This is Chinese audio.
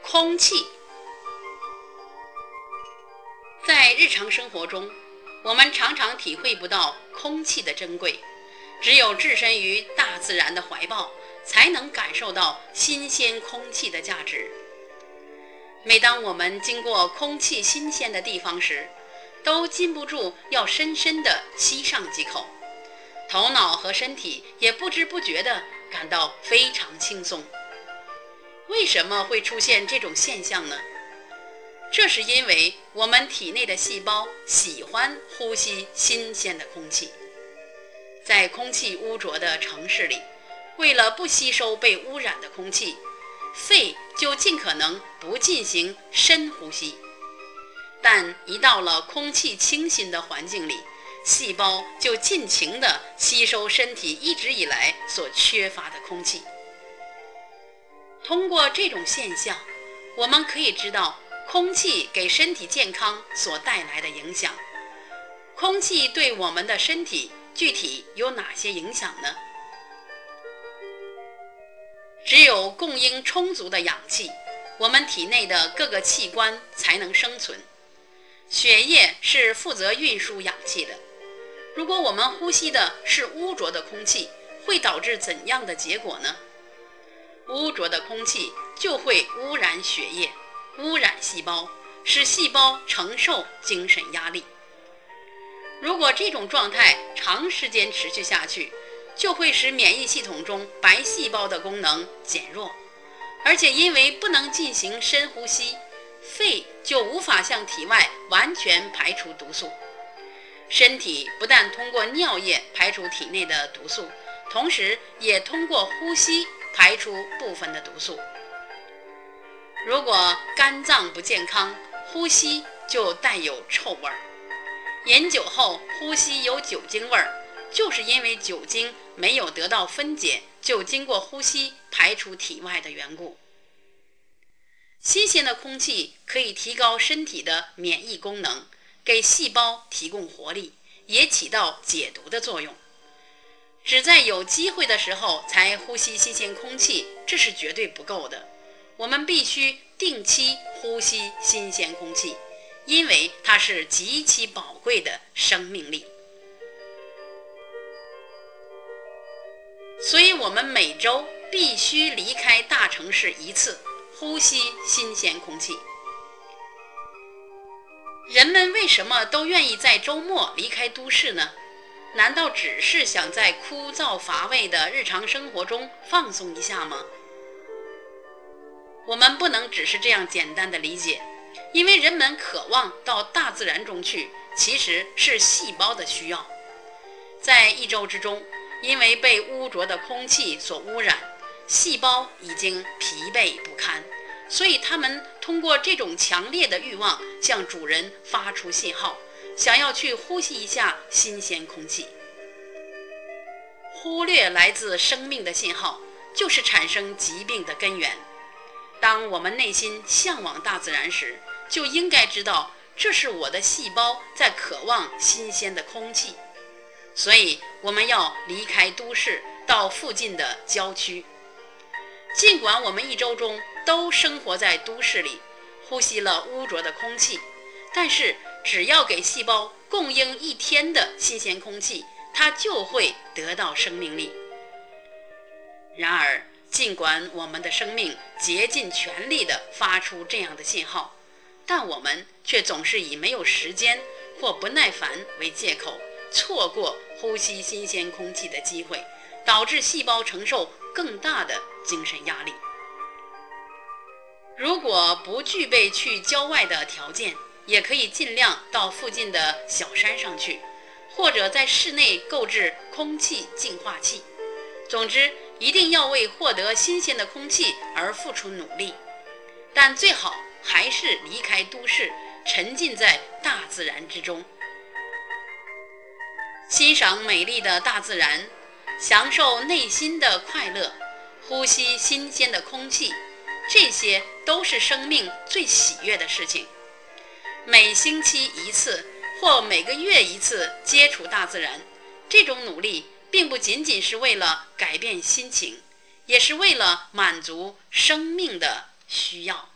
空气。在日常生活中，我们常常体会不到空气的珍贵，只有置身于大自然的怀抱，才能感受到新鲜空气的价值。每当我们经过空气新鲜的地方时，都禁不住要深深地吸上几口，头脑和身体也不知不觉地感到非常轻松。为什么会出现这种现象呢？这是因为我们体内的细胞喜欢呼吸新鲜的空气。在空气污浊的城市里，为了不吸收被污染的空气，肺就尽可能不进行深呼吸。但一到了空气清新的环境里，细胞就尽情地吸收身体一直以来所缺乏的空气。通过这种现象，我们可以知道空气给身体健康所带来的影响。空气对我们的身体具体有哪些影响呢？只有供应充足的氧气，我们体内的各个器官才能生存。血液是负责运输氧气的。如果我们呼吸的是污浊的空气，会导致怎样的结果呢？污浊的空气就会污染血液，污染细胞，使细胞承受精神压力。如果这种状态长时间持续下去，就会使免疫系统中白细胞的功能减弱，而且因为不能进行深呼吸，肺就无法向体外完全排除毒素。身体不但通过尿液排除体内的毒素，同时也通过呼吸排出部分的毒素。如果肝脏不健康，呼吸就带有臭味儿。饮酒后呼吸有酒精味儿，就是因为酒精没有得到分解，就经过呼吸排出体外的缘故。新鲜的空气可以提高身体的免疫功能，给细胞提供活力，也起到解毒的作用。只在有机会的时候才呼吸新鲜空气，这是绝对不够的。我们必须定期呼吸新鲜空气，因为它是极其宝贵的生命力。所以我们每周必须离开大城市一次，呼吸新鲜空气。人们为什么都愿意在周末离开都市呢？难道只是想在枯燥乏味的日常生活中放松一下吗？我们不能只是这样简单的理解，因为人们渴望到大自然中去，其实是细胞的需要。在一周之中，因为被污浊的空气所污染，细胞已经疲惫不堪，所以它们通过这种强烈的欲望向主人发出信号，想要去呼吸一下新鲜空气。忽略来自生命的信号，就是产生疾病的根源。当我们内心向往大自然时，就应该知道这是我的细胞在渴望新鲜的空气。所以我们要离开都市，到附近的郊区。尽管我们一周中都生活在都市里，呼吸了污浊的空气，但是只要给细胞供应一天的新鲜空气，它就会得到生命力。然而，尽管我们的生命竭尽全力地发出这样的信号，但我们却总是以没有时间或不耐烦为借口，错过呼吸新鲜空气的机会，导致细胞承受更大的精神压力。如果不具备去郊外的条件，也可以尽量到附近的小山上去，或者在室内购置空气净化器。总之，一定要为获得新鲜的空气而付出努力，但最好还是离开都市，沉浸在大自然之中，欣赏美丽的大自然，享受内心的快乐，呼吸新鲜的空气，这些都是生命最喜悦的事情。每星期一次或每个月一次接触大自然，这种努力并不仅仅是为了改变心情，也是为了满足生命的需要。